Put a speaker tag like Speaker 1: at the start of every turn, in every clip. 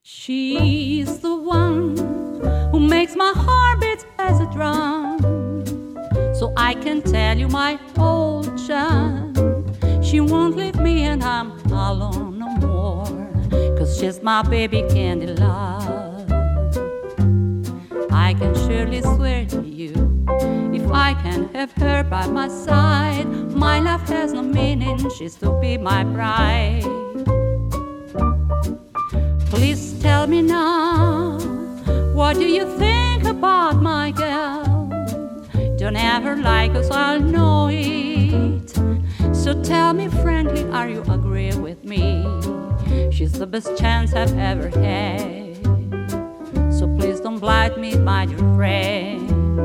Speaker 1: She's the one who makes my heart beat as a drum. So I can tell you my whole charm. She won't leave me and I'm alone no more, 'cause she's my baby candy love. I can surely swear to you, if I can have her by my side, my life has no meaning, she's to be my bride. Please tell me now, what do you think about my girl? Don't ever lie, 'cause I'll know it. So tell me frankly, are you agree with me? She's the best chance I've ever had. So please don't blight me, my dear friend.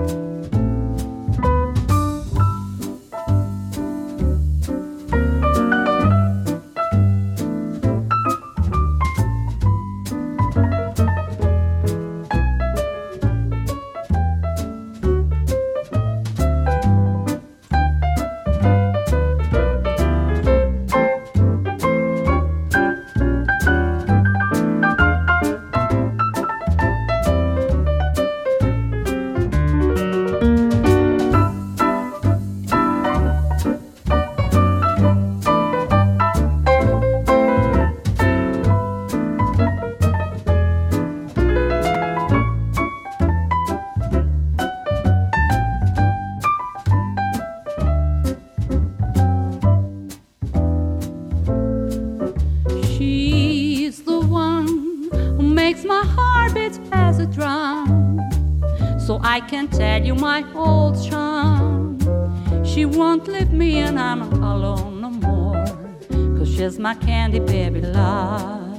Speaker 1: She's the one who makes my heart beat as a drum. So I can tell you my whole charm. She won't leave me and I'm alone no more, 'cause she's my candy baby love.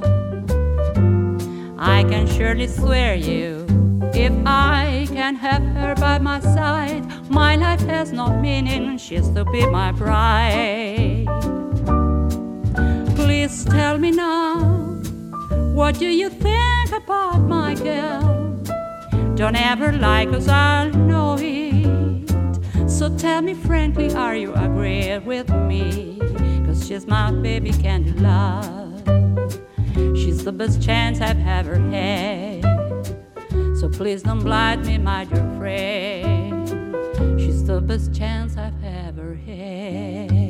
Speaker 1: I can surely swear you, if I can have her by my side, my life has no meaning, she's to be my bride. Please tell me now, what do you think about my girl? Don't ever lie, 'cause I'll know it. So tell me frankly, are you agree with me? 'Cause she's my baby candy love. She's the best chance I've ever had. So please don't blight me, my dear friend. She's the best chance I've ever had.